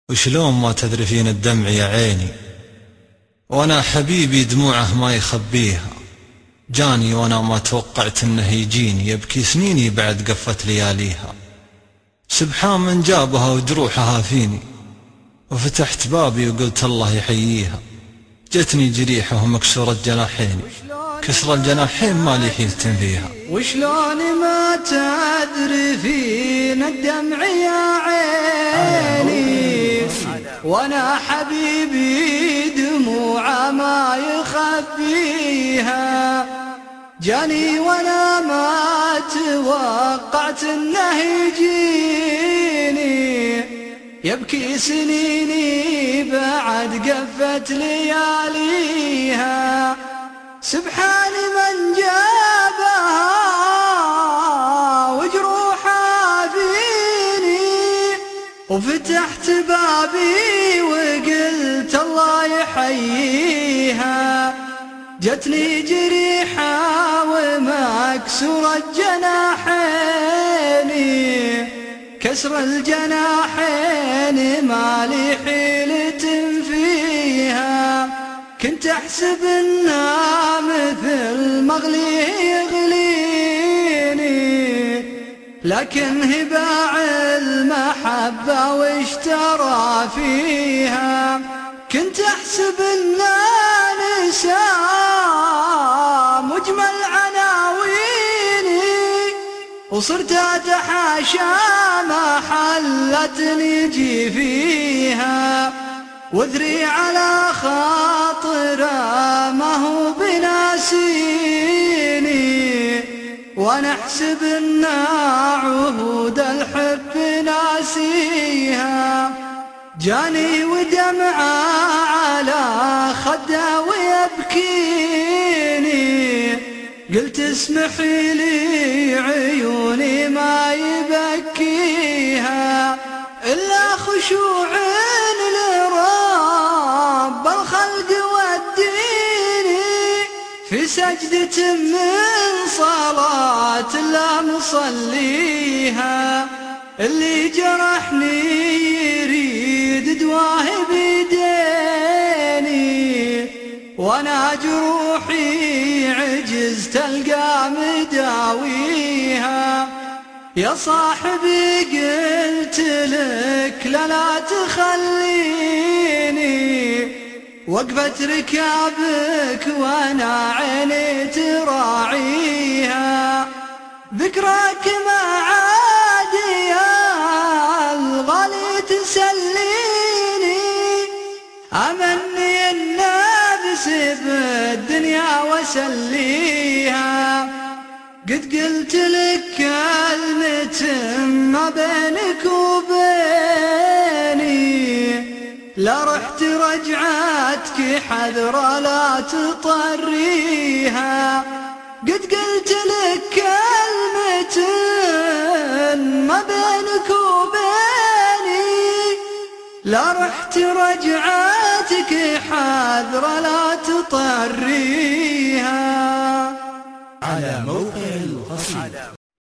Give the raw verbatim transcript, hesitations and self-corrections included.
وشلون ما تذرفين الدمع يا عيني، وانا حبيبي دموعه ما يخبيها. جاني وانا ما توقعت انه يجيني، يبكي سنيني بعد قفت لياليها. سبحان من جابها وجروحها فيني، وفتحت بابي وقلت الله يحييها. جتني جريحه ومكسورة جناحيني، كسر الجناحين ما لي حيلة فيها. وشلون ما تذرفين الدمع يا عيني، وانا حبيبي دموعه ما يخبيها. جاني وانا ما توقعت انه يجيني، يبكي سنيني بعد قفت لياليها. سبحان من جابها وجروحها فيني، وفتحت بابي وقلت الله يحييها. جتني جريحة ومكسورة جناحيني، كسر الجناحين ما لي حيلة فيها. كنت احسب انها مثل مغلي يغليني، لكن هباع المحبة واشترى فيها. كنت احسب انها نساء مجمل عناويني، وصرت اتحاشى ما حلت نجي فيها. وذري على خاطره ما هو بناسيني، وانا احسب ان عهود الحب ناسيها. جاني ودمعه على خده ويبكيني، قلت اسمحي لي عيوني ما يبكيها الا خشوع لرب الخلق والديني. في سجدة من صلاة لا نصليها، اللي جرحني يريد دواه بيديني، وانا جروحي عجزت القى مداويها. يا صاحبي قلت لك لا لا تخليني، وقفت ركابك وانا عيني تراعيها. ذكراك ما عاد يا الغالي تسليني، امني النفس بالدنيا وسليها. قد قلت لك كلمة ما بينك وبيني، لا رحت رجعتك حذرة لا تطريها. قد قلت لك كلمة ما بينك وبيني، لا رحت رجعتك حذرة لا تطريها. على موقع القصيدة.